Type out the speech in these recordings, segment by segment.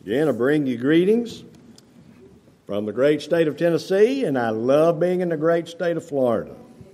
Again, I bring you greetings from the great state of Tennessee, and I love being in the great state of Florida.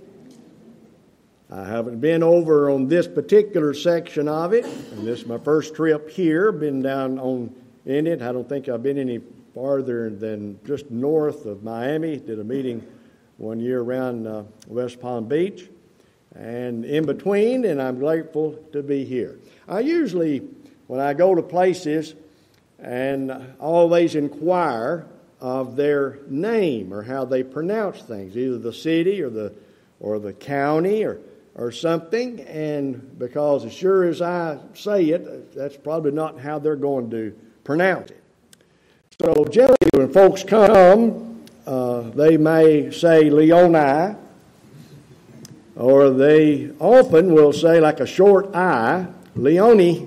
I haven't been over on this particular section of it, and this is my first trip here. Been down in it. I don't think I've been any farther than just north of Miami. Did a meeting one year around West Palm Beach, and in between, and I'm grateful to be here. I usually, when I go to places, and always inquire of their name or how they pronounce things, either the city or the county or something, and because as sure as I say it, that's probably not how they're going to pronounce it. So generally when folks come, they may say Leoni, or they often will say like a short I, Leone.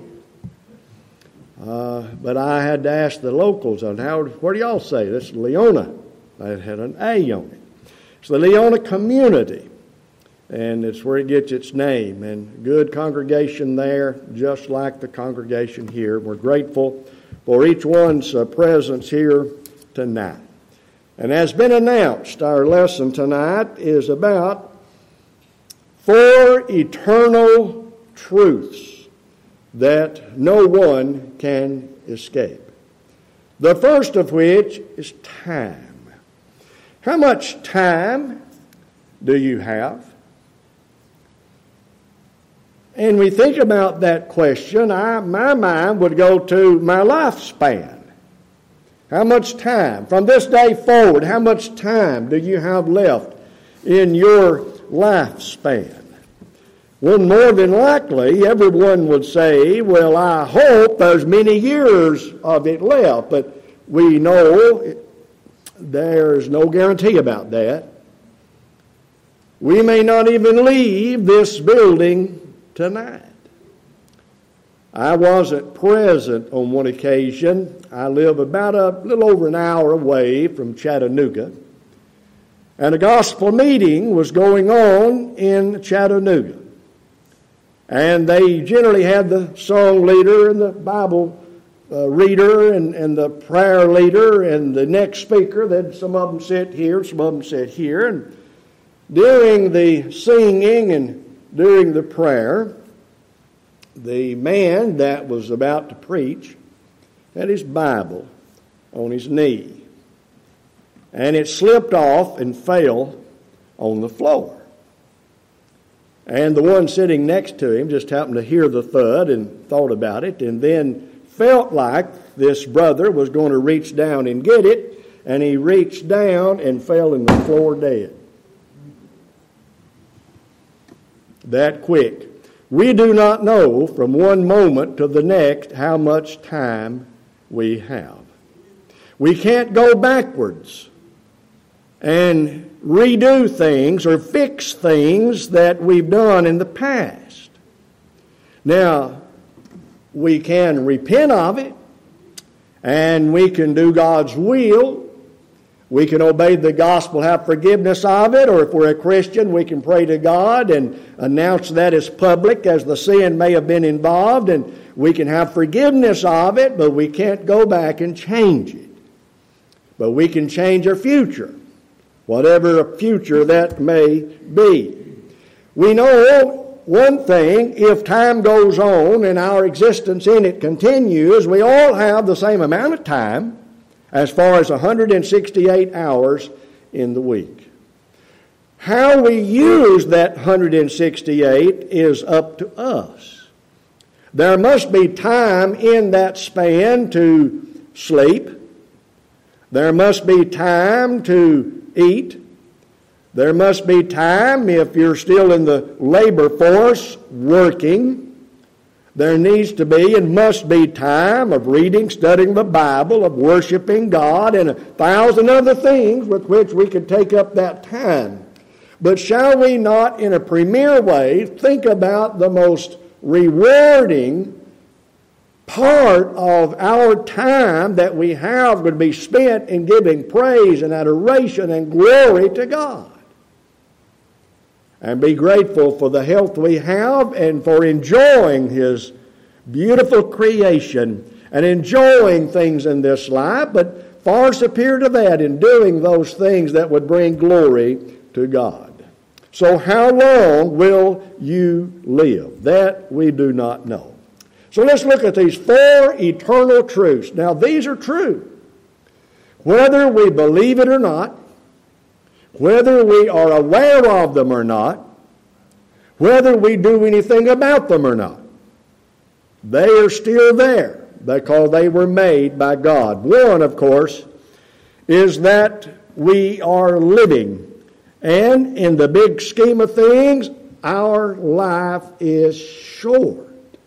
But I had to ask the locals on what do y'all say? This is Leona. I had an A on it. It's the Leona community, and it's where it gets its name. And good congregation there, just like the congregation here. We're grateful for each one's presence here tonight. And as been announced, our lesson tonight is about 4 eternal truths that no one can escape. The first of which is time. How much time do you have? And we think about that question, my mind would go to my lifespan. How much time? From this day forward, how much time do you have left in your lifespan? Well, more than likely, everyone would say, well, I hope there's many years of it left, but we know there's no guarantee about that. We may not even leave this building tonight. I wasn't present on one occasion. I live about a little over an hour away from Chattanooga, and a gospel meeting was going on in Chattanooga. And they generally had the song leader and the Bible reader and the prayer leader and the next speaker. Then some of them sit here, some of them sit here. And during the singing and during the prayer, the man that was about to preach had his Bible on his knee. And it slipped off and fell on the floor. And the one sitting next to him just happened to hear the thud and thought about it, and then felt like this brother was going to reach down and get it, and he reached down and fell in the floor dead. That quick. We do not know from one moment to the next how much time we have. We can't go backwards and redo things or fix things that we've done in the past. Now, we can repent of it, and we can do God's will. We can obey the gospel, have forgiveness of it, or if we're a Christian, we can pray to God and announce that as public as the sin may have been involved, and we can have forgiveness of it, but we can't go back and change it. But we can change our future, whatever future that may be. We know one thing, if time goes on and our existence in it continues, we all have the same amount of time as far as 168 hours in the week. How we use that 168 is up to us. There must be time in that span to sleep. There must be time to eat. There must be time, if you're still in the labor force, working. There needs to be and must be time of reading, studying the Bible, of worshiping God, and 1,000 other things with which we could take up that time. But shall we not, in a premier way, think about the most rewarding part of our time that we have would be spent in giving praise and adoration and glory to God. And be grateful for the health we have and for enjoying His beautiful creation and enjoying things in this life, but far superior to that in doing those things that would bring glory to God. So how long will you live? That we do not know. So let's look at these 4 eternal truths. Now these are true. Whether we believe it or not, whether we are aware of them or not, whether we do anything about them or not, they are still there because they were made by God. One, of course, is that we are living. And in the big scheme of things, our life is short.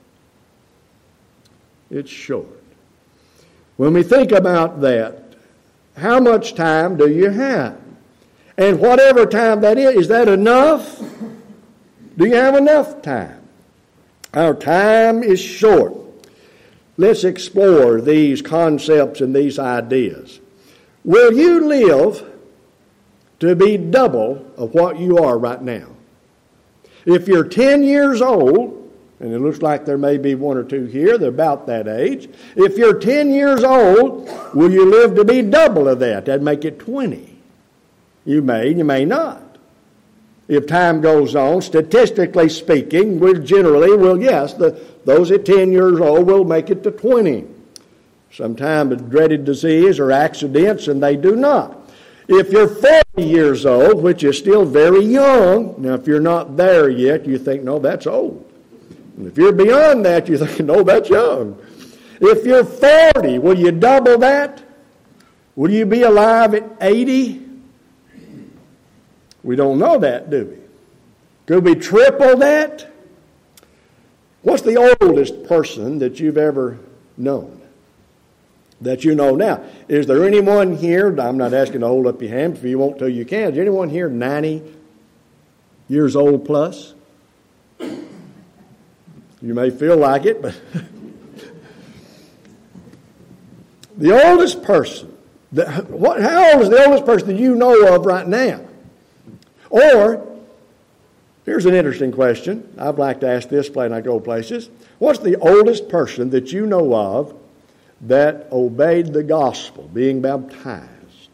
It's short. When we think about that, how much time do you have? And whatever time that is that enough? Do you have enough time? Our time is short. Let's explore these concepts and these ideas. Will you live to be double of what you are right now? If you're 10 years old, and it looks like there may be 1 or 2 here, they're about that age. If you're 10 years old, will you live to be double of that? That'd make it 20. You may not. If time goes on, statistically speaking, yes, those at 10 years old will make it to 20. Sometimes it's dreaded disease or accidents, and they do not. If you're 40 years old, which is still very young, now if you're not there yet, you think, no, that's old. And if you're beyond that, you think, no, that's young. If you're 40, will you double that? Will you be alive at 80? We don't know that, do we? Could we triple that? What's the oldest person that you've ever known? That you know now. Is there anyone here, I'm not asking to hold up your hand, if you want to, you can. Is there anyone here 90 years old plus? You may feel like it, but the oldest person, how old is the oldest person that you know of right now? Or, here's an interesting question. I'd like to ask this when I go places. What's the oldest person that you know of that obeyed the gospel, being baptized?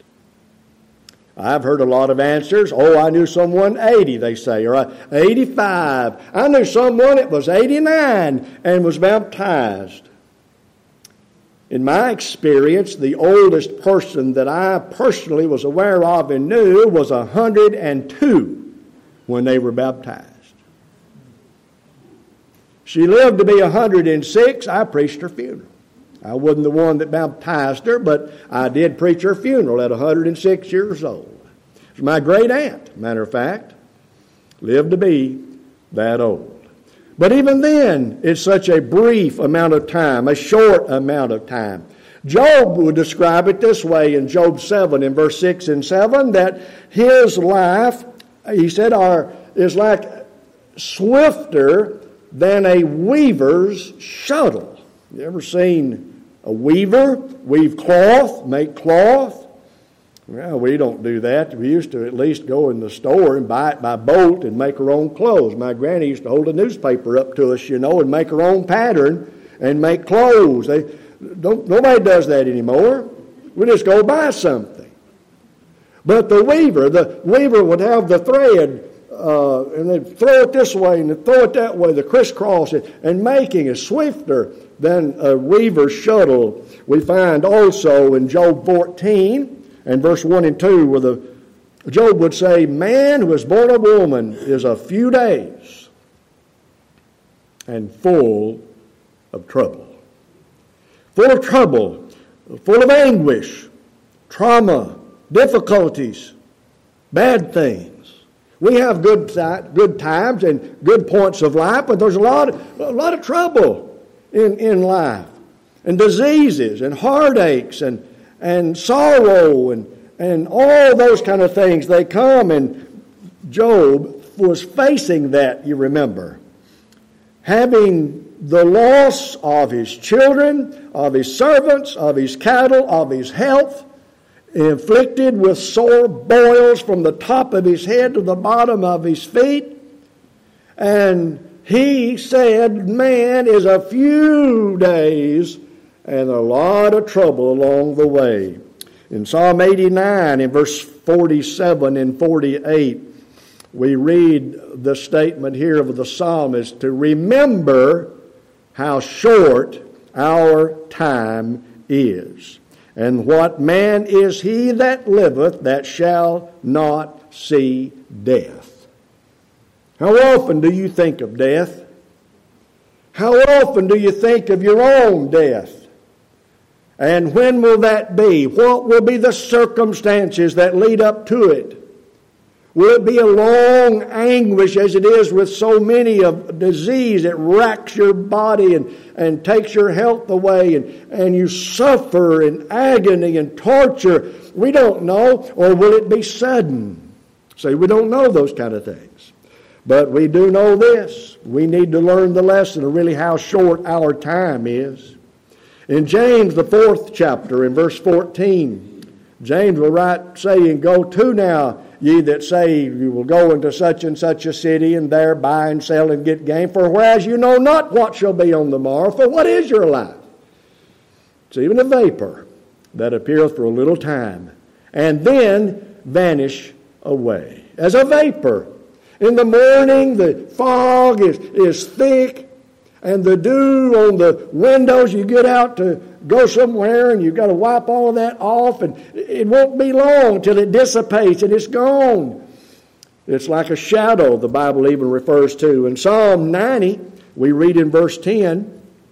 I've heard a lot of answers. Oh, I knew someone 80, they say, or 85. I knew someone that was 89 and was baptized. In my experience, the oldest person that I personally was aware of and knew was 102 when they were baptized. She lived to be 106. I preached her funeral. I wasn't the one that baptized her, but I did preach her funeral at 106 years old. It was my great aunt, matter of fact, lived to be that old. But even then, it's such a brief amount of time, a short amount of time. Job would describe it this way in Job 7, in verse 6 and 7, that his life, he said, is like swifter than a weaver's shuttle. You ever seen a weaver weave cloth, make cloth? Well, we don't do that. We used to at least go in the store and buy it by bolt and make our own clothes. My granny used to hold a newspaper up to us, and make her own pattern and make clothes. Nobody does that anymore. We just go buy something. But the weaver would have the thread, and they'd throw it this way and they'd throw it that way, the crisscross, and making is swifter than a weaver's shuttle. We find also in Job 14 and verse 1 and 2 where Job would say, man who is born of woman is a few days and full of trouble. Full of trouble, full of anguish, trauma, difficulties, bad things. We have good times and good points of life, but there's a lot of trouble in life, and diseases and heartaches and sorrow and all those kind of things. They come, and Job was facing that, you remember. Having the loss of his children, of his servants, of his cattle, of his health, inflicted with sore boils from the top of his head to the bottom of his feet. And he said, man is a few days and a lot of trouble along the way. In Psalm 89, in verse 47 and 48, we read the statement here of the psalmist to remember how short our time is. And what man is he that liveth that shall not see death? How often do you think of death? How often do you think of your own death? And when will that be? What will be the circumstances that lead up to it? Will it be a long anguish as it is with so many of disease that racks your body and takes your health away and you suffer in agony and torture? We don't know. Or will it be sudden? See, we don't know those kind of things. But we do know this. We need to learn the lesson of really how short our time is. In James, the 4th chapter, in verse 14, James will write, saying, "Go to now, ye that say you will go into such and such a city, and there buy and sell and get gain. For whereas you know not what shall be on the morrow, for what is your life? It's even a vapor that appeareth for a little time, and then vanish away." As a vapor. In the morning, the fog is thick, and the dew on the windows, you get out to go somewhere, and you've got to wipe all of that off, and it won't be long till it dissipates, and it's gone. It's like a shadow, the Bible even refers to. In Psalm 90, we read in verse 10,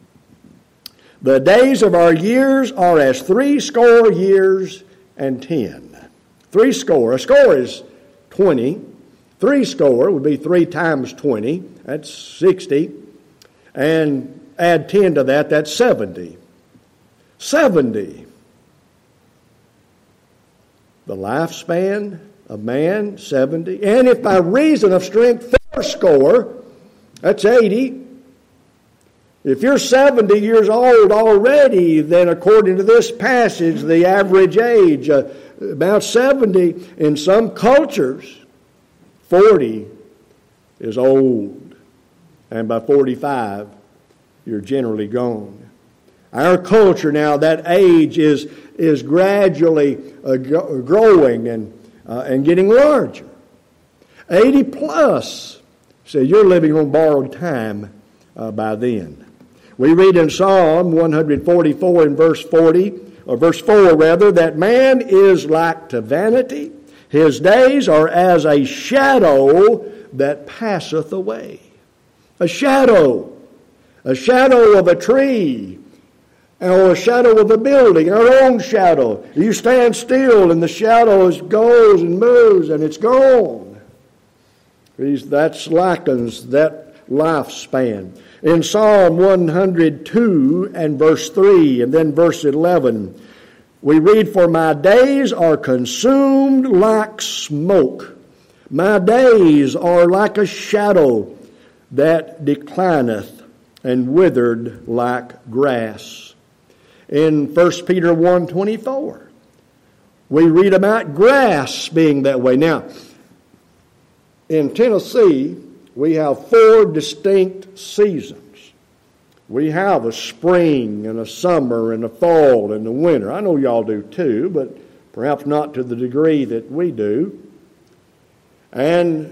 "The days of our years are as 60 years and 10. 60. A score is 20. 60 would be 3 times 20. That's 60. And add 10 to that, that's 70. 70. The lifespan of man, 70. And if by reason of strength 80, that's 80. If you're 70 years old already, then according to this passage, the average age, about 70, in some cultures, 40 is old. And by 45, you're generally gone. Our culture now, that age is gradually growing and getting larger. 80 plus, so you're living on borrowed time by then. We read in Psalm 144 in verse 40, or verse 4 rather, that man is like to vanity. His days are as a shadow that passeth away. A shadow of a tree, or a shadow of a building, our own shadow. You stand still and the shadow goes and moves and it's gone. That slackens that lifespan. In Psalm 102 and verse 3 and then verse 11, we read, "For my days are consumed like smoke. My days are like a shadow that declineth and withered like grass." In 1 Peter 1:24, we read about grass being that way. Now, in Tennessee, we have 4 distinct seasons. We have a spring and a summer and a fall and a winter. I know y'all do too, but perhaps not to the degree that we do. And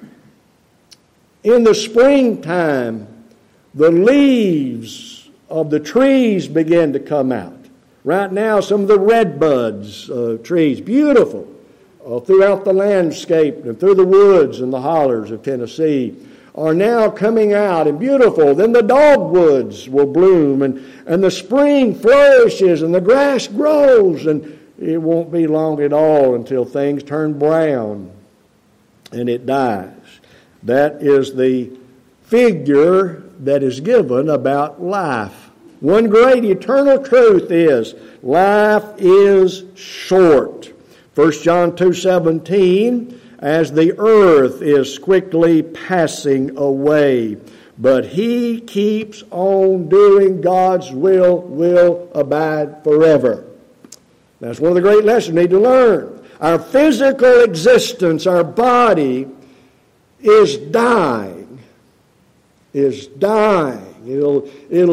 in the springtime, the leaves of the trees begin to come out. Right now, some of the redbuds trees, beautiful, throughout the landscape and through the woods and the hollers of Tennessee, are now coming out and beautiful. Then the dogwoods will bloom, and the spring flourishes, and the grass grows, and it won't be long at all until things turn brown and it dies. That is the figure that is given about life. One great eternal truth is life is short. 1 John 2:17, "As the earth is quickly passing away, but he keeps on doing God's will abide forever." That's one of the great lessons we need to learn. Our physical existence, our body, is dying. It'll go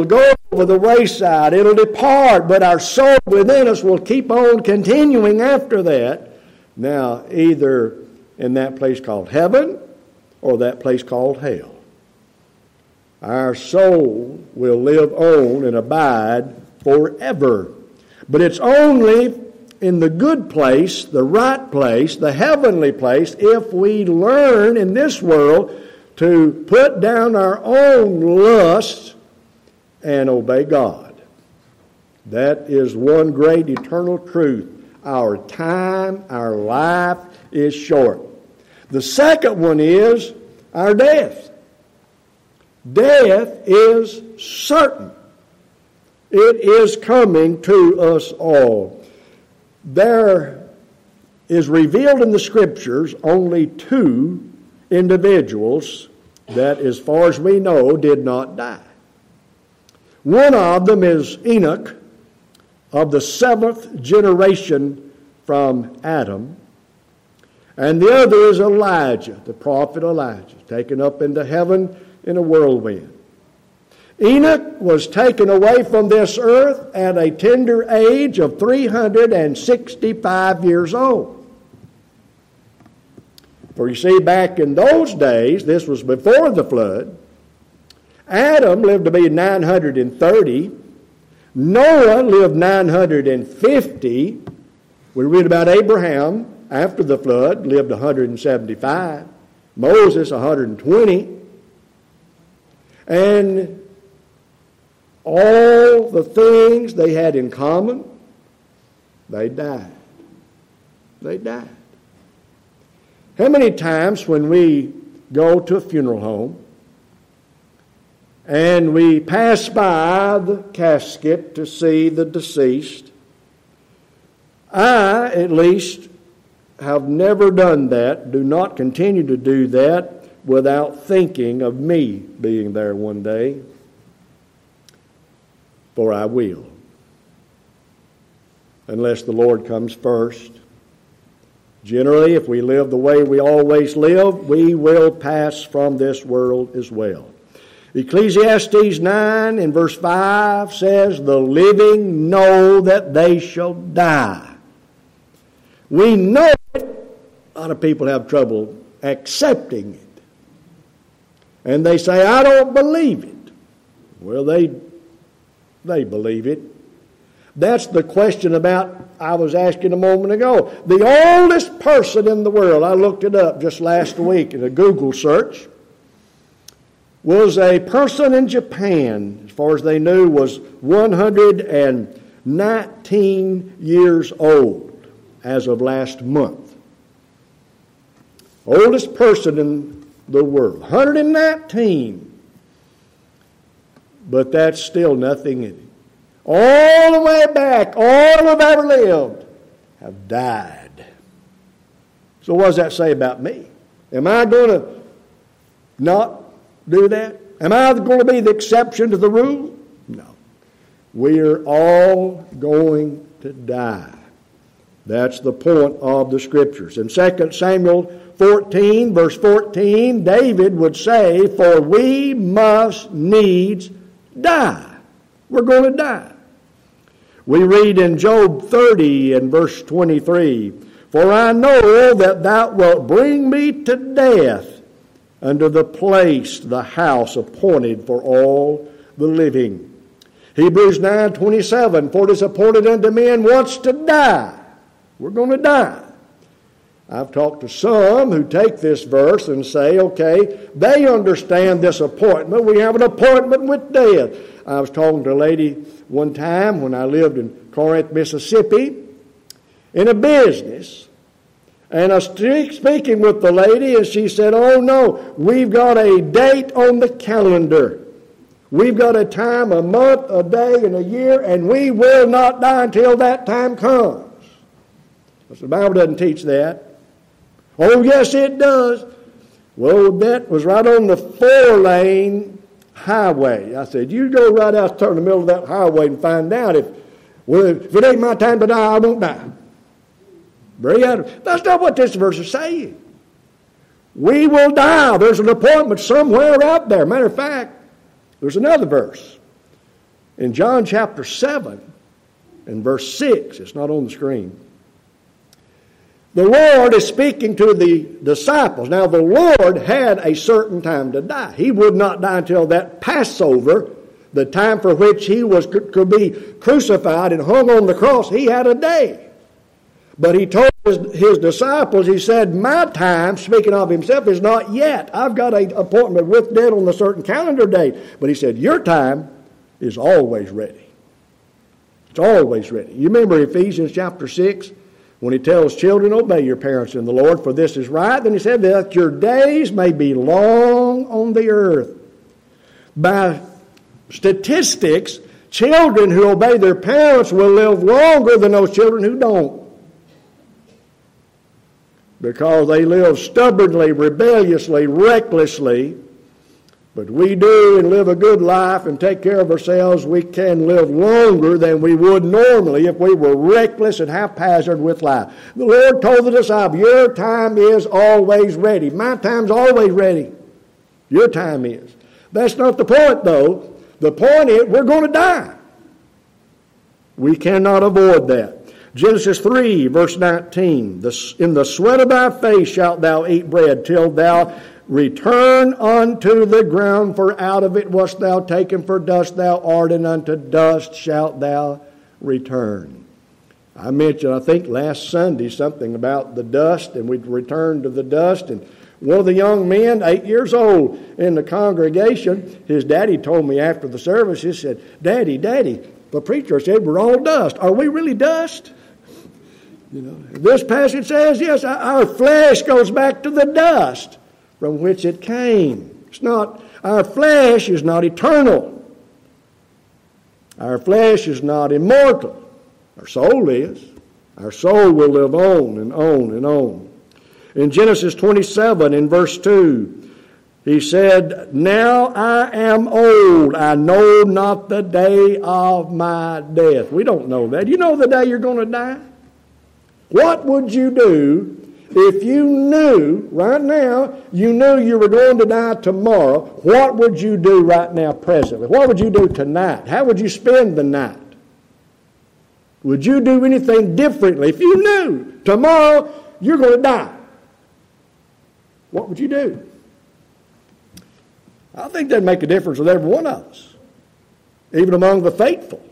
over the wayside. It'll depart, but our soul within us will keep on continuing after that. Now, either in that place called heaven or that place called hell. Our soul will live on and abide forever. But it's only in the good place, the right place, the heavenly place, if we learn in this world to put down our own lusts and obey God. That is one great eternal truth. Our time, our life is short. The second one is our death. Death is certain. It is coming to us all. There is revealed in the Scriptures only two individuals that, as far as we know, did not die. One of them is Enoch, of the seventh generation from Adam. And the other is Elijah, the prophet Elijah, taken up into heaven in a whirlwind. Enoch was taken away from this earth at a tender age of 365 years old. For you see, back in those days, this was before the flood, Adam lived to be 930. Noah lived 950. We read about Abraham after the flood, lived 175. Moses, 120. And all the things they had in common, they died. They died. How many times when we go to a funeral home and we pass by the casket to see the deceased, I, at least, have never done that, do not continue to do that, without thinking of me being there one day. For I will. Unless the Lord comes first. Generally, if we live the way we always live, we will pass from this world as well. Ecclesiastes 9 in verse 5 says, "The living know that they shall die." We know it. A lot of people have trouble accepting it. And they say, "I don't believe it." Well, they believe it. That's the question I was asking a moment ago. The oldest person in the world, I looked it up just last week in a Google search, was a person in Japan, as far as they knew, was 119 years old as of last month. Oldest person in the world, 119. But that's still nothing in it. All the way back, all who've ever lived have died. So what does that say about me? Am I going to not do that? Am I going to be the exception to the rule? No. We're all going to die. That's the point of the Scriptures. In 2 Samuel 14, verse 14, David would say, "For we must needs die." We're going to die. We read in Job 30 and verse 23, "For I know that thou wilt bring me to death unto the place, the house appointed for all the living." Hebrews 9:27, "For it is appointed unto men once to die." We're going to die. I've talked to some who take this verse and say, okay, they understand this appointment. We have an appointment with death. I was talking to a lady one time when I lived in Corinth, Mississippi, in a business. And I was speaking with the lady, and she said, "Oh no, we've got a date on the calendar. We've got a time, a month, a day, and a year, and we will not die until that time comes." The Bible doesn't teach that. Oh, yes, it does. Well, that was right on the 4-lane highway. I said, you go right out there in the middle of that highway and find out if it ain't my time to die, I won't die. That's not what this verse is saying. We will die. There's an appointment somewhere out there. Matter of fact, there's another verse In John chapter 7, in verse 6, it's not on the screen, the Lord is speaking to the disciples. Now, the Lord had a certain time to die. He would not die until that Passover, the time for which he could be crucified and hung on the cross. He had a day. But he told his disciples, he said, my time, speaking of himself, is not yet. I've got an appointment with dead on a certain calendar date. But he said, your time is always ready. It's always ready. You remember Ephesians chapter 6? When he tells children, obey your parents in the Lord, for this is right. Then he said that your days may be long on the earth. By statistics, children who obey their parents will live longer than those children who don't. Because they live stubbornly, rebelliously, recklessly. But we do and live a good life and take care of ourselves, we can live longer than we would normally if we were reckless and haphazard with life. The Lord told the disciples, your time is always ready. My time's always ready. Your time is. That's not the point, though. The point is we're going to die. We cannot avoid that. Genesis 3, verse 19. In the sweat of thy face shalt thou eat bread till thou return unto the ground, for out of it wast thou taken, for dust thou art, and unto dust shalt thou return. I mentioned, I think last Sunday, something about the dust, and we'd return to the dust. And one of the young men, 8 years old, in the congregation, his daddy told me after the service, he said, Daddy, the preacher said we're all dust. Are we really dust? You know, this passage says, yes, our flesh goes back to the dust from which it came. It's not, our flesh is not eternal. Our flesh is not immortal. Our soul is. Our soul will live on and on and on. In Genesis 27, in verse 2, he said, now I am old. I know not the day of my death. We don't know that. You know the day you're going to die? What would you do if you knew, right now, you knew you were going to die tomorrow? What would you do right now presently? What would you do tonight? How would you spend the night? Would you do anything differently if you knew tomorrow you're going to die? What would you do? I think that'd make a difference with every one of us, even among the faithful.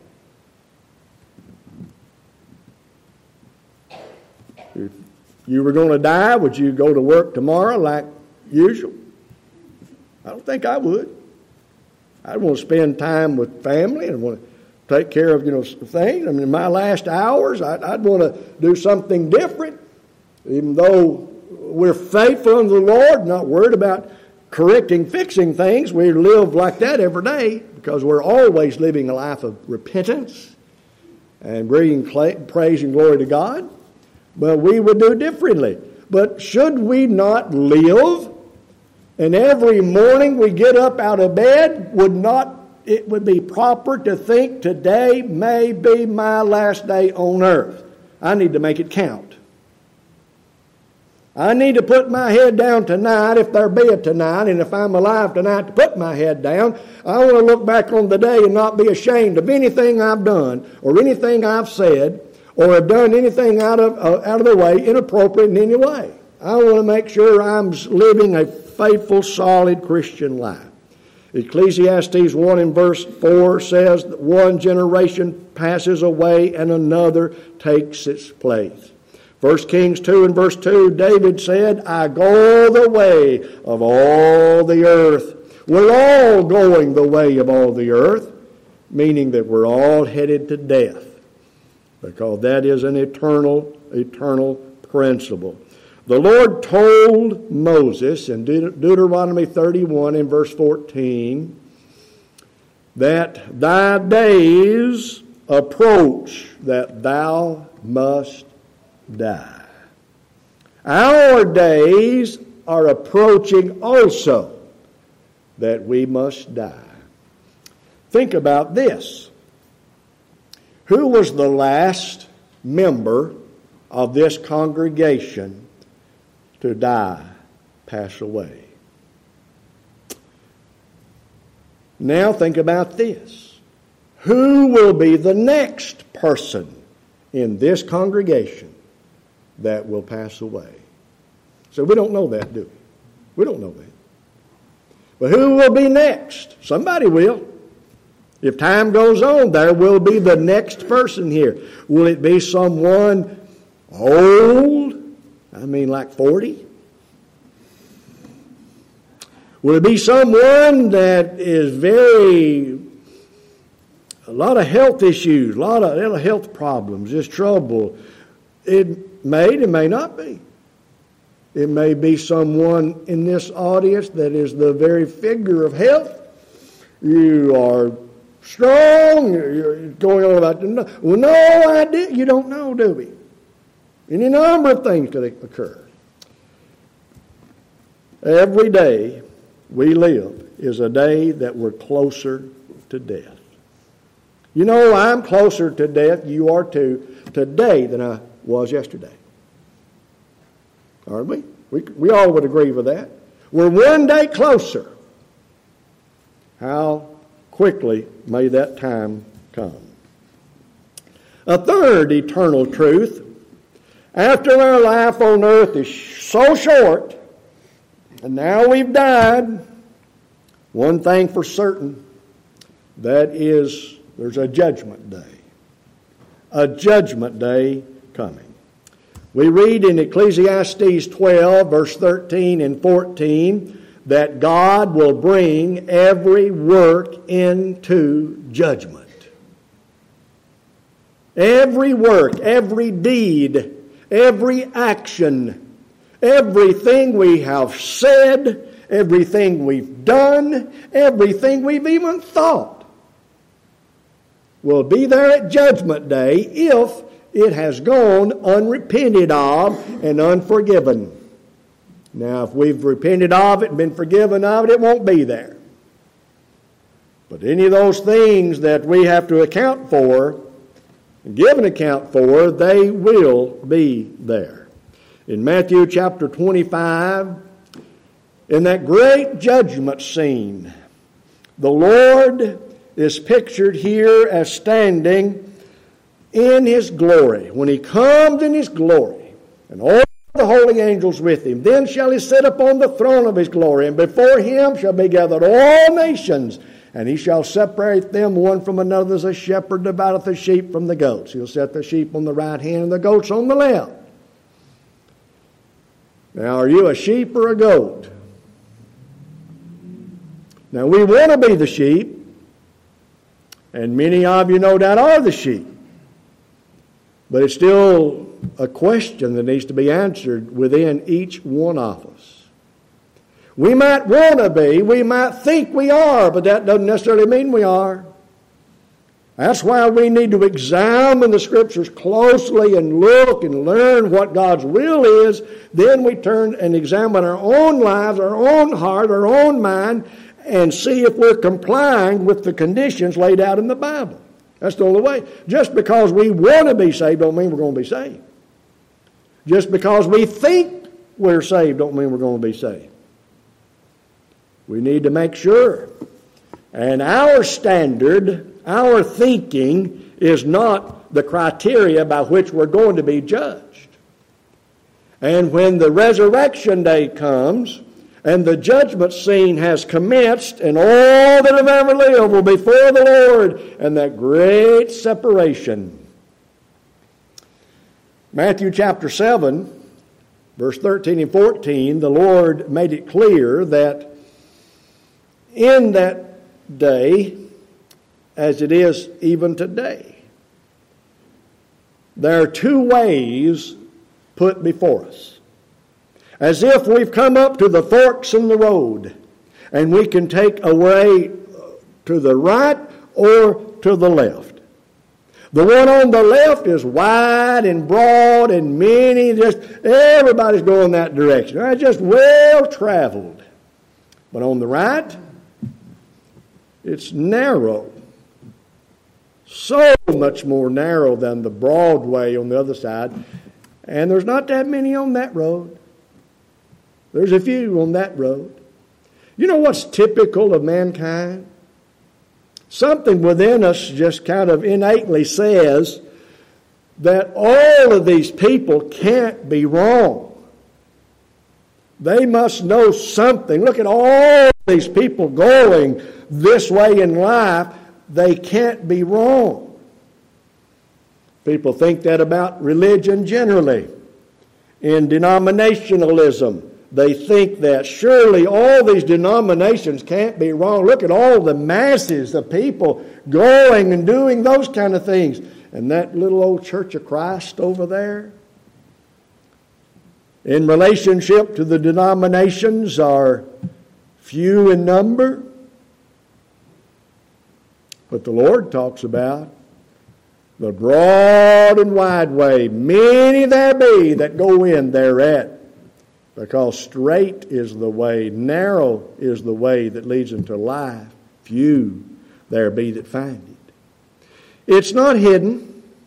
If you were going to die, would you go to work tomorrow like usual? I don't think I would. I'd want to spend time with family and want to take care of, things. I mean, in my last hours, I'd want to do something different. Even though we're faithful unto the Lord, not worried about fixing things, we live like that every day because we're always living a life of repentance and bringing praise and glory to God. But we would do differently. But should we not live? And every morning we get up out of bed, it would be proper to think today may be my last day on earth. I need to make it count. I need to put my head down tonight, if there be a tonight, and if I'm alive tonight to put my head down. I want to look back on the day and not be ashamed of anything I've done or anything I've said or have done anything out of the way, inappropriate in any way. I want to make sure I'm living a faithful, solid Christian life. Ecclesiastes 1 and verse 4 says that one generation passes away and another takes its place. 1 Kings 2 and verse 2, David said, I go the way of all the earth. We're all going the way of all the earth, meaning that we're all headed to death, because that is an eternal principle. The Lord told Moses in Deuteronomy 31 and verse 14 that thy days approach that thou must die. Our days are approaching also that we must die. Think about this. Who was the last member of this congregation to die, pass away? Now think about this. Who will be the next person in this congregation that will pass away? So we don't know that, do we? We don't know that. But who will be next? Somebody will. If time goes on, there will be the next person here. Will it be someone old? I mean like 40? Will it be someone that is a lot of health issues, a lot of health problems, just trouble? It may not be. It may be someone in this audience that is the very figure of health. You are strong. You're going on about, well, no idea. You don't know, do we? Any number of things could occur. Every day we live is a day that we're closer to death. You know, I'm closer to death, you are too, today than I was yesterday. Aren't we? We all would agree with that. We're one day closer. How quickly may that time come. A third eternal truth. After our life on earth is so short, and now we've died, one thing for certain, that is, there's a judgment day. A judgment day coming. We read in Ecclesiastes 12, verse 13 and 14, that God will bring every work into judgment. Every work, every deed, every action, everything we have said, everything we've done, everything we've even thought will be there at Judgment Day if it has gone unrepented of and unforgiven. Now, if we've repented of it and been forgiven of it, it won't be there. But any of those things that we have to account for and give an account for, they will be there. In Matthew chapter 25, in that great judgment scene, the Lord is pictured here as standing in His glory. When He comes in His glory, and all the holy angels with Him, then shall He sit upon the throne of His glory, and before Him shall be gathered all nations, and He shall separate them one from another as a shepherd divideth the sheep from the goats. He'll set the sheep on the right hand and the goats on the left. Now, are you a sheep or a goat? Now, we want to be the sheep, and many of you, no doubt, are the sheep. But it's still a question that needs to be answered within each one of us. We might want to be, we might think we are, but that doesn't necessarily mean we are. That's why we need to examine the Scriptures closely and look and learn what God's will is. Then we turn and examine our own lives, our own heart, our own mind, and see if we're complying with the conditions laid out in the Bible. That's the only way. Just because we want to be saved don't mean we're going to be saved. Just because we think we're saved don't mean we're going to be saved. We need to make sure. And our standard, our thinking, is not the criteria by which we're going to be judged. And when the resurrection day comes, and the judgment scene has commenced, and all that have ever lived will be before the Lord, and that great separation. Matthew chapter 7, verse 13 and 14, the Lord made it clear that in that day, as it is even today, there are two ways put before us. As if we've come up to the forks in the road, and we can take a way to the right or to the left. The one on the left is wide and broad and many, just everybody's going that direction. It's just well traveled. But on the right, it's narrow. So much more narrow than the broad way on the other side. And there's not that many on that road. There's a few on that road. You know what's typical of mankind? Something within us just kind of innately says that all of these people can't be wrong. They must know something. Look at all these people going this way in life. They can't be wrong. People think that about religion generally. In denominationalism, they think that surely all these denominations can't be wrong. Look at all the masses of people going and doing those kind of things. And that little old Church of Christ over there, in relationship to the denominations, are few in number. But the Lord talks about the broad and wide way. Many there be that go in thereat, because straight is the way, narrow is the way that leads into life. Few there be that find it. It's not hidden.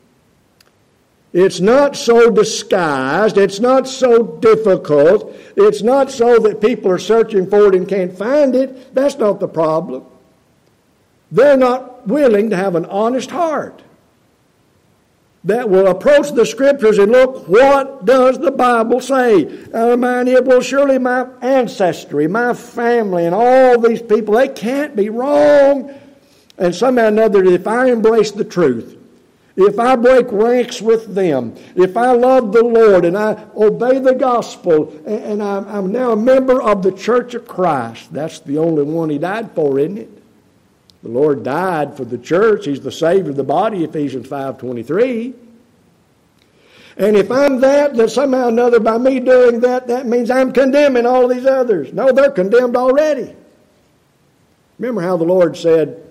It's not so disguised. It's not so difficult. It's not so that people are searching for it and can't find it. That's not the problem. They're not willing to have an honest heart that will approach the Scriptures and look, what does the Bible say? Well, surely my ancestry, my family, and all these people, they can't be wrong. And somehow or another, if I embrace the truth, if I break ranks with them, if I love the Lord and I obey the gospel, and I'm now a member of the Church of Christ, that's the only one He died for, isn't it? The Lord died for the church. He's the Savior of the body, Ephesians 5:23. And if I'm that, then somehow or another by me doing that, that means I'm condemning all these others. No, they're condemned already. Remember how the Lord said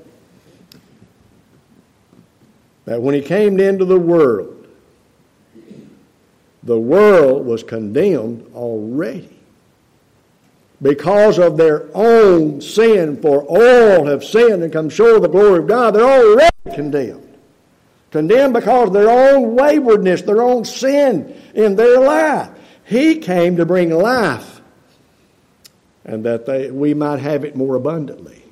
that when He came into the world was condemned already because of their own sin, for all have sinned and come short of the glory of God. They're already condemned. Condemned because of their own waywardness, their own sin in their life. He came to bring life, and that we might have it more abundantly.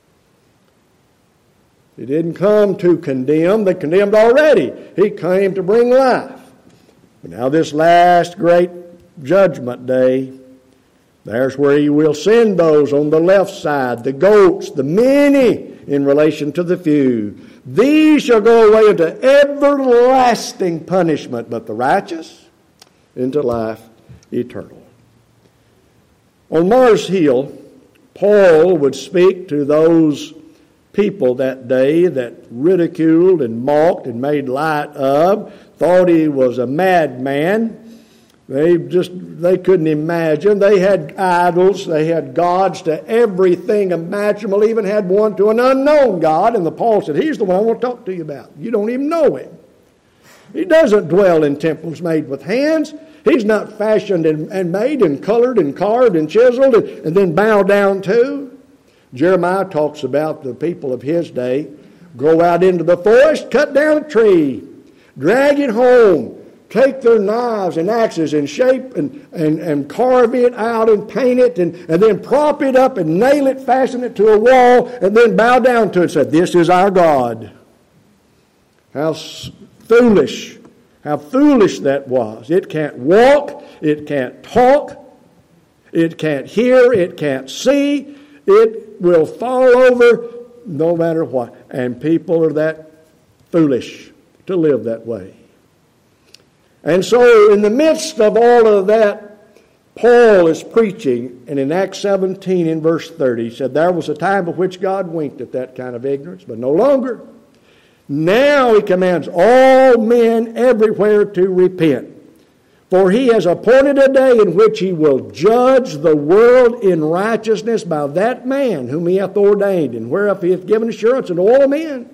He didn't come to condemn. They condemned already. He came to bring life. But now this last great judgment day, there's where He will send those on the left side, the goats, the many in relation to the few. These shall go away into everlasting punishment, but the righteous into life eternal. On Mars Hill, Paul would speak to those people that day that ridiculed and mocked and made light of, thought he was a madman. They couldn't imagine. They had idols. They had gods to everything imaginable. Even had one to an unknown God. And Paul said, He's the one I want to talk to you about. You don't even know Him. He doesn't dwell in temples made with hands. He's not fashioned and made and colored and carved and chiseled and then bowed down to. Jeremiah talks about the people of his day go out into the forest, cut down a tree, drag it home, take their knives and axes and shape and carve it out and paint it and then prop it up and nail it, fasten it to a wall, and then bow down to it and say, This is our God. How foolish that was. It can't walk, it can't talk, it can't hear, it can't see, it will fall over no matter what. And people are that foolish to live that way. And so in the midst of all of that, Paul is preaching, and in Acts 17 in verse 30, he said, There was a time of which God winked at that kind of ignorance, but no longer. Now He commands all men everywhere to repent. For He has appointed a day in which He will judge the world in righteousness by that man whom He hath ordained, and whereof He hath given assurance unto all men,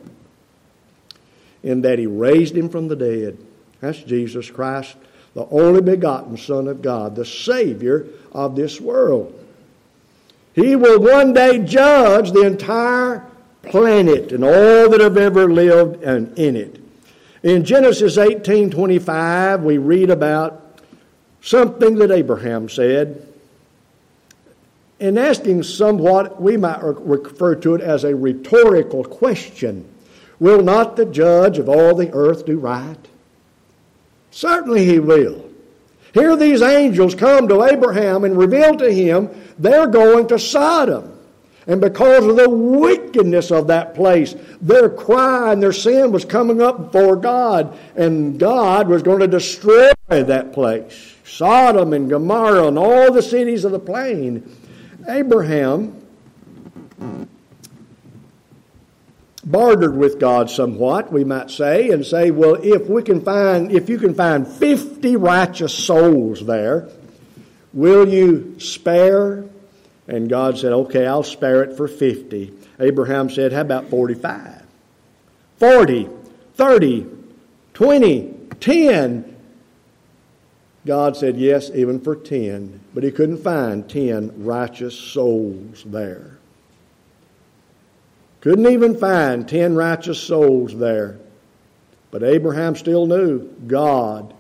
in that He raised Him from the dead. That's Jesus Christ, the only begotten Son of God, the Savior of this world. He will one day judge the entire planet and all that have ever lived in it. In Genesis 18:25, we read about something that Abraham said. and asking somewhat, we might refer to it as a rhetorical question. Will not the judge of all the earth do right? Certainly he will. Here these angels come to Abraham and reveal to him they're going to Sodom. And because of the wickedness of that place, their cry and their sin was coming up before God. And God was going to destroy that place. Sodom and Gomorrah and all the cities of the plain. Abraham bartered with God somewhat, we might say, and say, well, if you can find 50 righteous souls there, will you spare? And God said, okay, I'll spare it for 50. Abraham said, how about 45? 40, 30, 20, 10. God said, yes, even for 10. But he couldn't find 10 righteous souls there. Couldn't even find 10 righteous souls there. But Abraham still knew God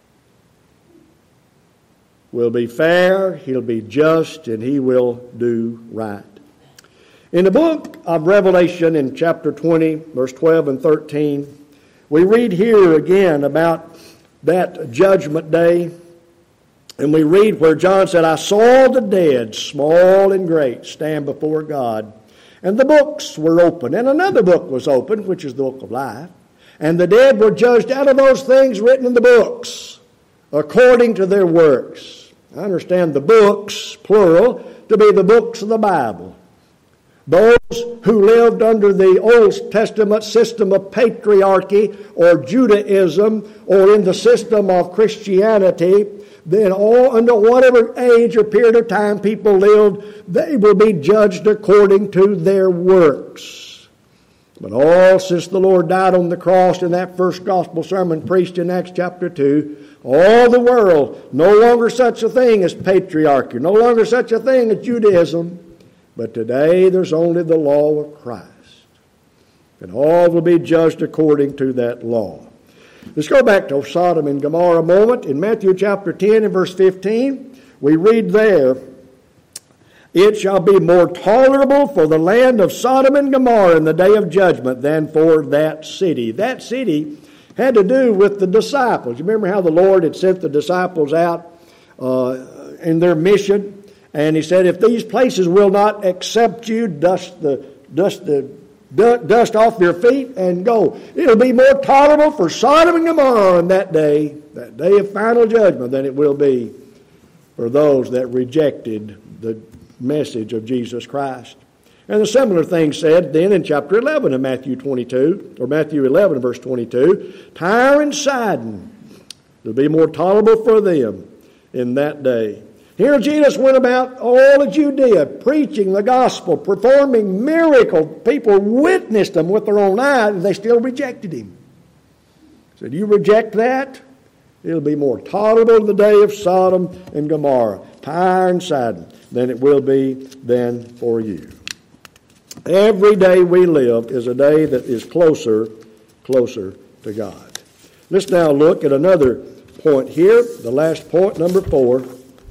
will be fair, he'll be just, and he will do right. In the book of Revelation, in chapter 20, verse 12 and 13, we read here again about that judgment day. And we read where John said, I saw the dead, small and great, stand before God. And the books were open. And another book was opened, which is the book of life. And the dead were judged out of those things written in the books, according to their works. I understand the books, plural, to be the books of the Bible. Those who lived under the Old Testament system of patriarchy or Judaism or in the system of Christianity, then all under whatever age or period of time people lived, they will be judged according to their works. But all since the Lord died on the cross in that first gospel sermon preached in Acts chapter 2, all the world, no longer such a thing as patriarchy, no longer such a thing as Judaism, but today there's only the law of Christ. And all will be judged according to that law. Let's go back to Sodom and Gomorrah a moment. In Matthew chapter 10 and verse 15, we read there, it shall be more tolerable for the land of Sodom and Gomorrah in the day of judgment than for that city. That city had to do with the disciples. You remember how the Lord had sent the disciples out in their mission? And he said, if these places will not accept you, dust off your feet and go. It'll be more tolerable for Sodom and Gomorrah on that day of final judgment, than it will be for those that rejected the message of Jesus Christ. And a similar thing said then in chapter 11 of Matthew 22, or Matthew 11 verse 22, Tyre and Sidon, it'll be more tolerable for them in that day. Here Jesus went about all of Judea, preaching the gospel, performing miracles. People witnessed them with their own eyes, and they still rejected him. He said, you reject that? It'll be more tolerable in the day of Sodom and Gomorrah, Tyre and Sidon, than it will be then for you. Every day we live is a day that is closer to God. Let's now look at another point here, the last point, number 4.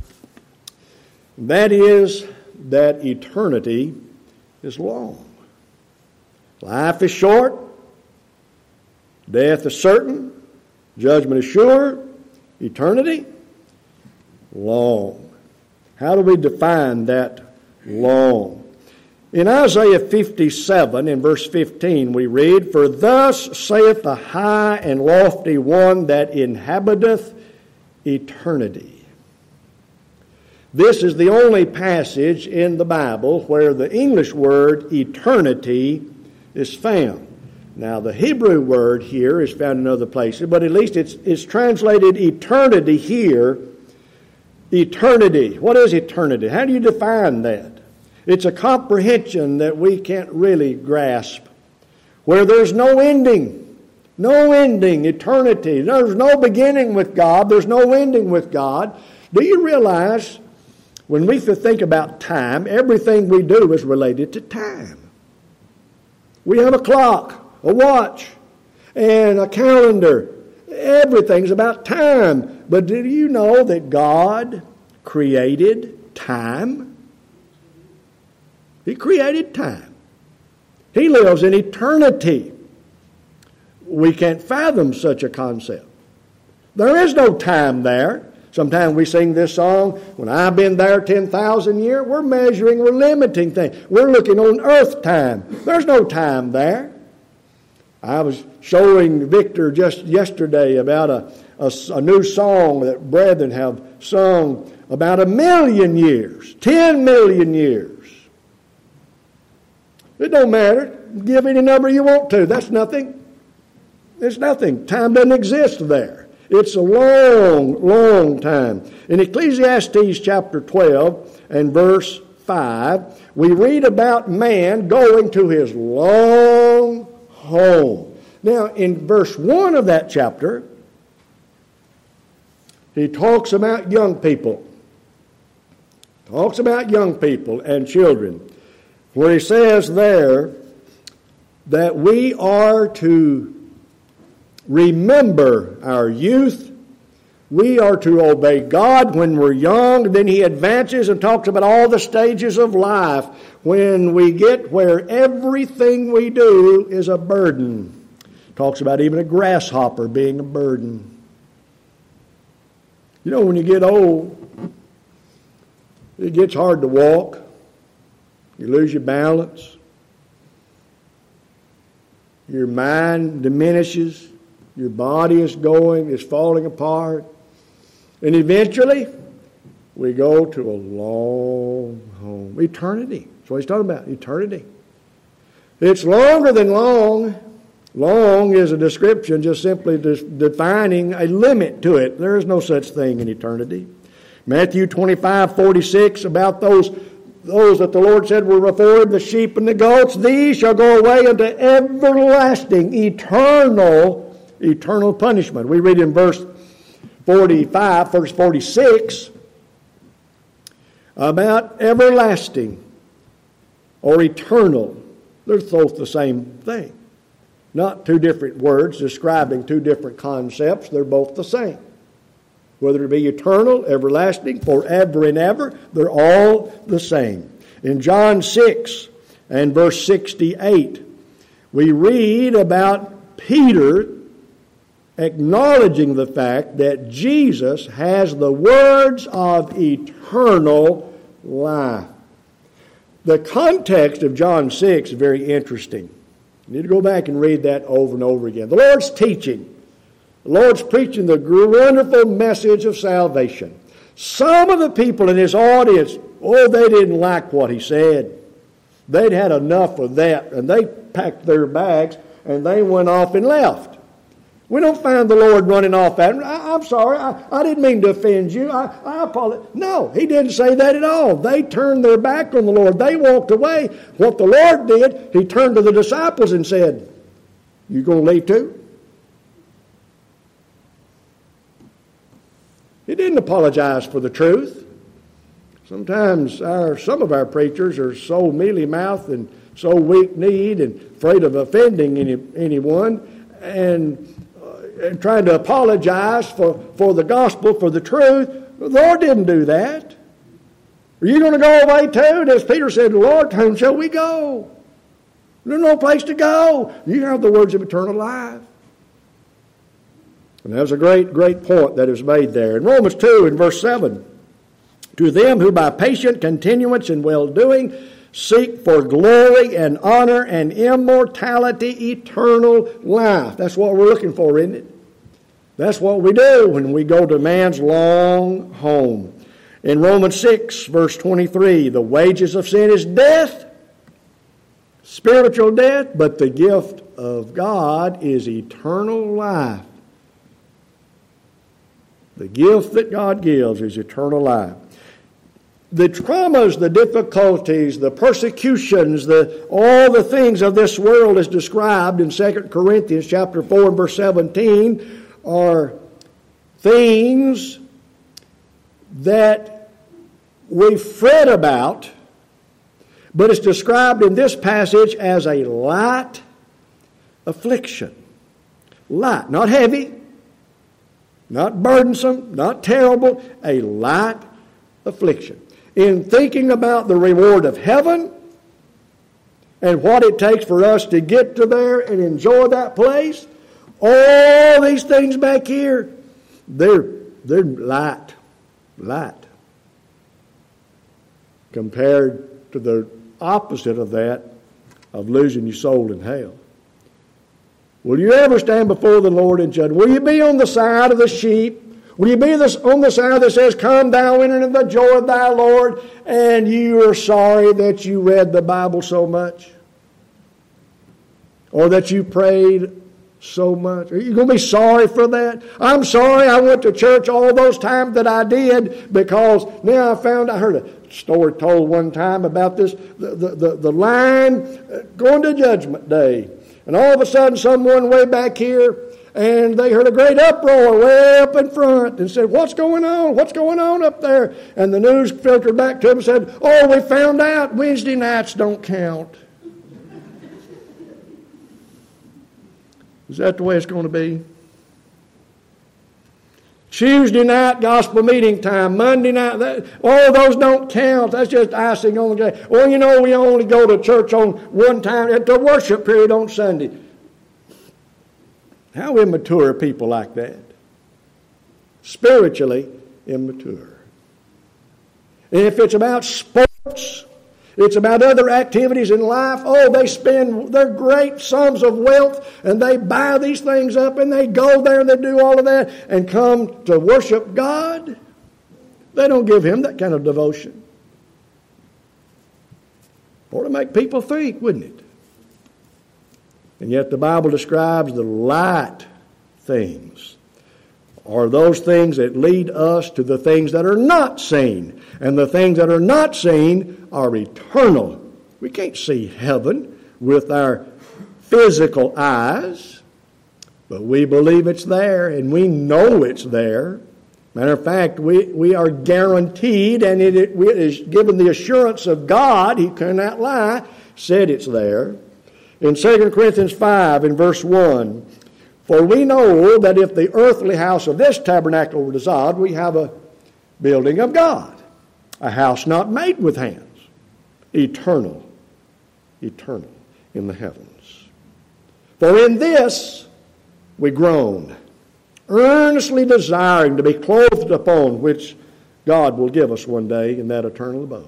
That is that eternity is long. Life is short. Death is certain. Judgment is sure. Eternity, long. How do we define that long? In Isaiah 57, in verse 15, we read, For thus saith the high and lofty one that inhabiteth eternity. This is the only passage in the Bible where the English word eternity is found. Now, the Hebrew word here is found in other places, but at least it's translated eternity here. Eternity. What is eternity? How do you define that? It's a comprehension that we can't really grasp, where there's no ending. No ending, eternity. There's no beginning with God. There's no ending with God. Do you realize when we think about time, everything we do is related to time? We have a clock, a watch, and a calendar. Everything's about time. But do you know that God created time? He created time. He lives in eternity. We can't fathom such a concept. There is no time there. Sometimes we sing this song, when I've been there 10,000 years, we're measuring, we're limiting things. We're looking on earth time. There's no time there. I was showing Victor just yesterday about a new song that brethren have sung about 1,000,000 years, 10 million years. It don't matter. Give any number you want to. That's nothing. It's nothing. Time doesn't exist there. It's a long, long time. In Ecclesiastes chapter 12 and verse 5, we read about man going to his long home. Now, in verse 1 of that chapter, he talks about young people. Talks about young people and children. Where he says there that we are to remember our youth. We are to obey God when we're young. Then he advances and talks about all the stages of life when we get where everything we do is a burden. Talks about even a grasshopper being a burden. You know, when you get old, it gets hard to walk. You lose your balance. Your mind diminishes. Your body is falling apart. And eventually, we go to a long home. Eternity. That's what he's talking about, eternity. It's longer than long. Long is a description just simply defining a limit to it. There is no such thing in eternity. Matthew 25:46, about those that the Lord said were before him, the sheep and the goats, these shall go away into everlasting, eternal punishment. We read in verse 45, verse 46, about everlasting or eternal. They're both the same thing. Not two different words describing two different concepts. They're both the same. Whether it be eternal, everlasting, forever and ever, they're all the same. In John 6 and verse 68, we read about Peter acknowledging the fact that Jesus has the words of eternal life. The context of John 6 is very interesting. You need to go back and read that over and over again. The Lord's teaching. The Lord's preaching the wonderful message of salvation. Some of the people in his audience, they didn't like what he said. They'd had enough of that, and they packed their bags, and they went off and left. We don't find the Lord running off at them. I'm sorry, I didn't mean to offend you. I apologize. No, he didn't say that at all. They turned their back on the Lord. They walked away. What the Lord did, he turned to the disciples and said, "You going to leave too?" He didn't apologize for the truth. Sometimes some of our preachers are so mealy-mouthed and so weak-kneed and afraid of offending anyone and trying to apologize for the gospel, for the truth. The Lord didn't do that. Are you going to go away too? And as Peter said, "Lord, to whom shall we go? There's no place to go. You have the words of eternal life." And that's a great, great point that is made there. In Romans 2, in verse 7, "To them who by patient continuance in well-doing seek for glory and honor and immortality, eternal life." That's what we're looking for, isn't it? That's what we do when we go to man's long home. In Romans 6, verse 23, "The wages of sin is death, spiritual death, but the gift of God is eternal life." The gift that God gives is eternal life. The traumas, the difficulties, the persecutions, all the things of this world as described in 2 Corinthians chapter 4 and verse 17 are things that we fret about, but it's described in this passage as a light affliction. Light, not heavy, not burdensome, not terrible, a light affliction. In thinking about the reward of heaven, and what it takes for us to get to there and enjoy that place, all these things back here, they're light compared to the opposite of that, of losing your soul in hell. Will you ever stand before the Lord in judgment? Will you be on the side of the sheep? Will you be on the side that says, "Come thou enter into the joy of thy Lord," and you are sorry that you read the Bible so much? Or that you prayed so much? Are you going to be sorry for that? I'm sorry I went to church all those times that I did, because now I heard a story told one time about this, the line going to Judgment Day. And all of a sudden, someone way back here, and they heard a great uproar way up in front and said, "What's going on? What's going on up there?" And the news filtered back to them and said, "Oh, we found out Wednesday nights don't count." Is that the way it's going to be? Tuesday night gospel meeting time, Monday night, those don't count. That's just icing on the cake. Well, we only go to church on one time at the worship period on Sunday. How immature are people like that? Spiritually immature. And if it's about sports, it's about other activities in life, they spend their great sums of wealth and they buy these things up and they go there and they do all of that and come to worship God. They don't give Him that kind of devotion. Or to make people think, wouldn't it? And yet the Bible describes the light things are those things that lead us to the things that are not seen. And the things that are not seen are eternal. We can't see heaven with our physical eyes, but we believe it's there, and we know it's there. Matter of fact, we are guaranteed, and it is given the assurance of God, He cannot lie, said it's there. In 2 Corinthians 5, in verse 1, "For we know that if the earthly house of this tabernacle were dissolved, we have a building of God, a house not made with hands, eternal in the heavens. For in this we groan, earnestly desiring to be clothed upon, which God will give us one day in that eternal abode.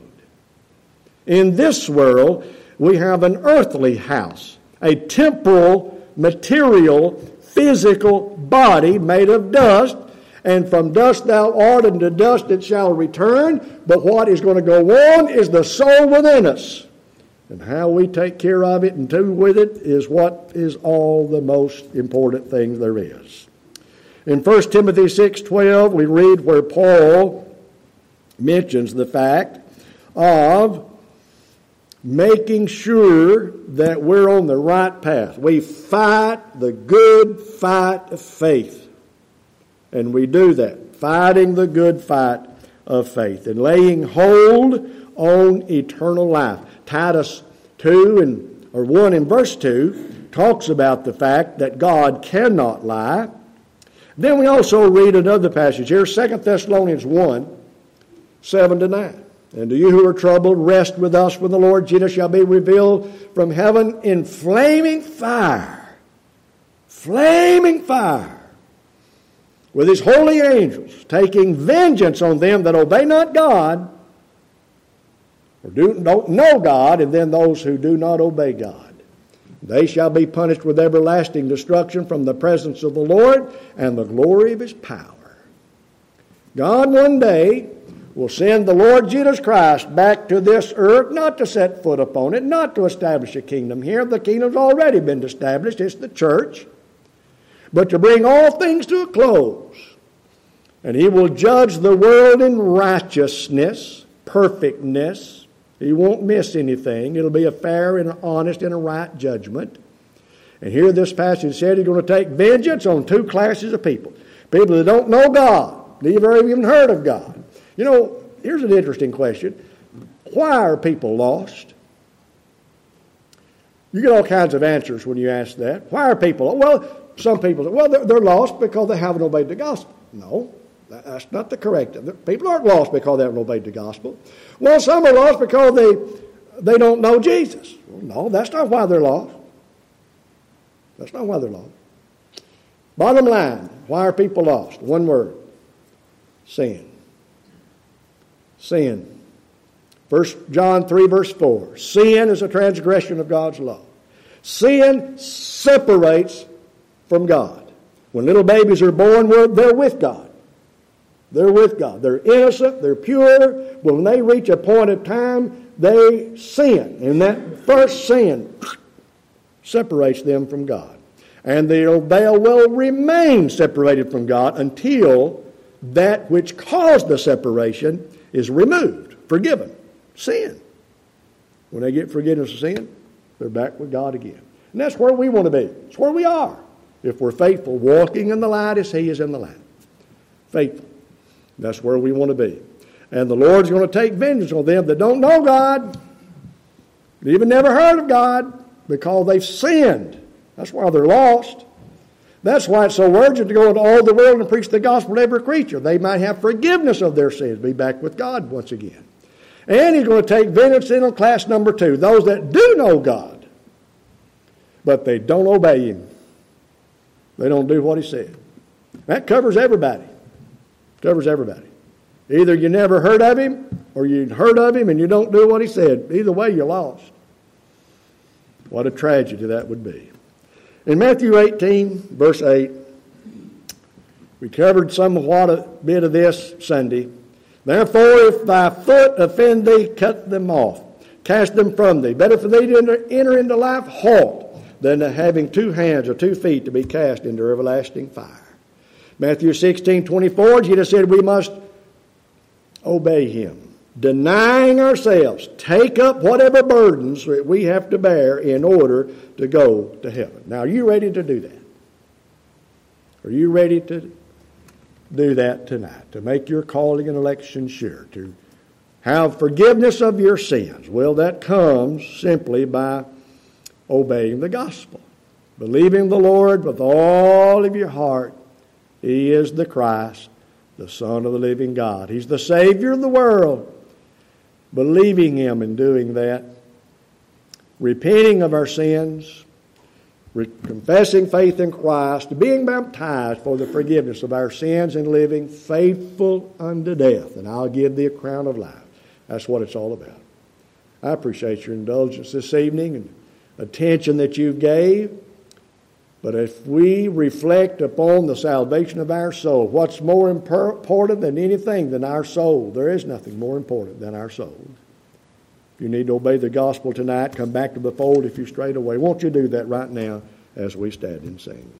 In this world we have an earthly house, a temporal, material, physical body made of dust, and from dust thou art, and to dust it shall return. But what is going to go on is the soul within us. And how we take care of it and do with it is what is all the most important thing there is. In 1 Timothy 6:12, we read where Paul mentions the fact of making sure that we're on the right path. We fight the good fight of faith. And we do that, fighting the good fight of faith and laying hold on eternal life. Titus 1 in verse 2 talks about the fact that God cannot lie. Then we also read another passage here, 2 Thessalonians 1, 7-9. And to you who are troubled, rest with us when the Lord Jesus shall be revealed from heaven in flaming fire. Flaming fire. With His holy angels, taking vengeance on them that obey not God, or don't know God, and then those who do not obey God. They shall be punished with everlasting destruction from the presence of the Lord and the glory of His power. God one day will send the Lord Jesus Christ back to this earth, not to set foot upon it, not to establish a kingdom here. The kingdom's already been established. It's the church. But to bring all things to a close. And He will judge the world in righteousness, perfectness. He won't miss anything. It'll be a fair and honest and a right judgment. And here this passage said He's going to take vengeance on two classes of people. People that don't know God, never even heard of God. You know, here's an interesting question. Why are people lost? You get all kinds of answers when you ask that. Why are people? Well, some people say, well, they're lost because they haven't obeyed the gospel. No, that's not the correct. People aren't lost because they haven't obeyed the gospel. Well, some are lost because they don't know Jesus. Well, no, that's not why they're lost. That's not why they're lost. Bottom line, why are people lost? One word. Sin. Sin. 1 John 3, verse 4. Sin is a transgression of God's law. Sin separates from God. When little babies are born, they're with God. They're with God. They're innocent. They're pure. But when they reach a point of time, they sin. And that first sin separates them from God. And they will remain separated from God until that which caused the separation is removed, forgiven. Sin. When they get forgiveness of sin, they're back with God again. And that's where we want to be. It's where we are. If we're faithful, walking in the light as He is in the light. Faithful. That's where we want to be. And the Lord's going to take vengeance on them that don't know God, even never heard of God, because they've sinned. That's why they're lost. That's why it's so urgent to go into all the world and preach the gospel to every creature. They might have forgiveness of their sins, be back with God once again. And He's going to take vengeance in on class number 2, those that do know God, but they don't obey Him. They don't do what He said. That covers everybody. Covers everybody. Either you never heard of Him, or you heard of Him and you don't do what He said. Either way, you're lost. What a tragedy that would be. In Matthew 18, verse 8, we covered somewhat a bit of this Sunday. Therefore, if thy foot offend thee, cut them off. Cast them from thee. Better for thee to enter into life halt than to having 2 hands or 2 feet to be cast into everlasting fire. Matthew 16:24, Jesus said we must obey Him, denying ourselves, take up whatever burdens that we have to bear in order to go to heaven. Now, are you ready to do that? Are you ready to do that tonight, to make your calling and election sure, to have forgiveness of your sins? Well, that comes simply by obeying the gospel, believing the Lord with all of your heart. He is the Christ, the Son of the living God. He's the Savior of the world. Believing Him and doing that, repenting of our sins, confessing faith in Christ, being baptized for the forgiveness of our sins, and living faithful unto death. And I'll give thee a crown of life. That's what it's all about. I appreciate your indulgence this evening and attention that you gave. But if we reflect upon the salvation of our soul, what's more important than anything than our soul? There is nothing more important than our soul. If you need to obey the gospel tonight, come back to the fold if you strayed away. Won't you do that right now as we stand and sing?